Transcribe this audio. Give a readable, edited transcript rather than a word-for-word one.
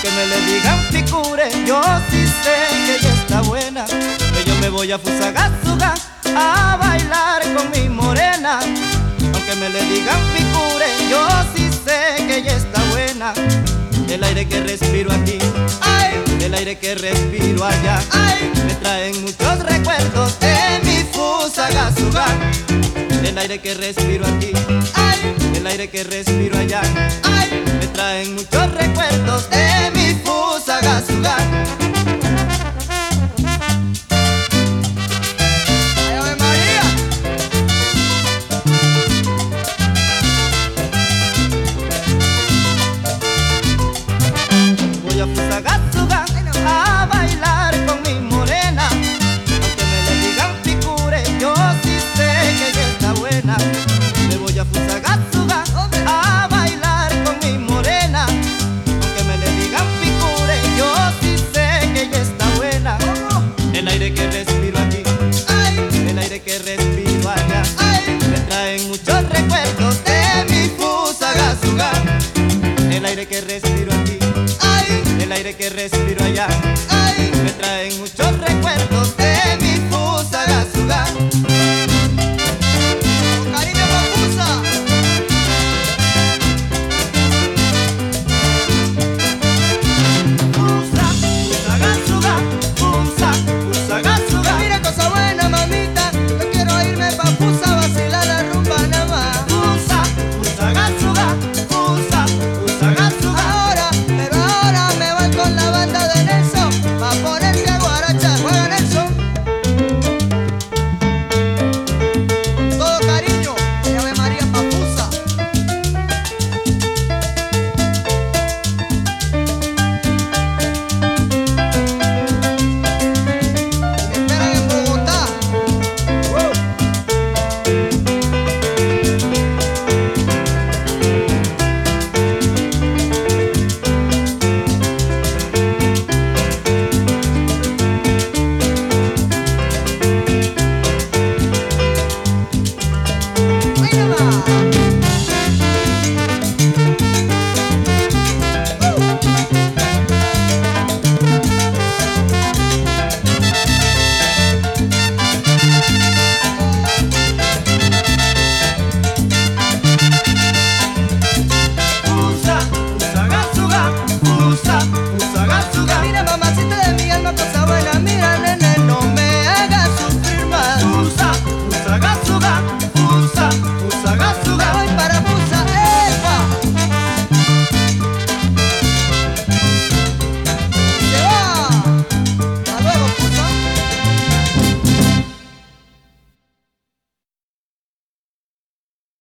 Aunque me le digan picure, yo sí sé que ella está buena. Que yo me voy a Fusagasugá a bailar con mi morena. Aunque me le digan picure, yo sí sé que ella está buena. El aire que respiro aquí, ay, el aire que respiro allá, ay, me traen muchos recuerdos de mi Fusagasugá. El aire que respiro aquí, ay, el aire que respiro allá, ay, me traen muchos recuerdos de mi Fusagasugá. ¡Ay, Ave María! Voy a Fusagasugá a bailar con mi morena. Aunque me le digan picure, yo sí sé que ella está buena. Me voy a Fusagasugá a bailar con mi morena. Aunque me le digan picure, yo sí sé que ella está buena. El aire que respiro aquí, ay, el aire que respiro allá, ay, me traen muchos recuerdos de mi Fusagasugá. El aire que respiro aquí, ay, el aire que respiro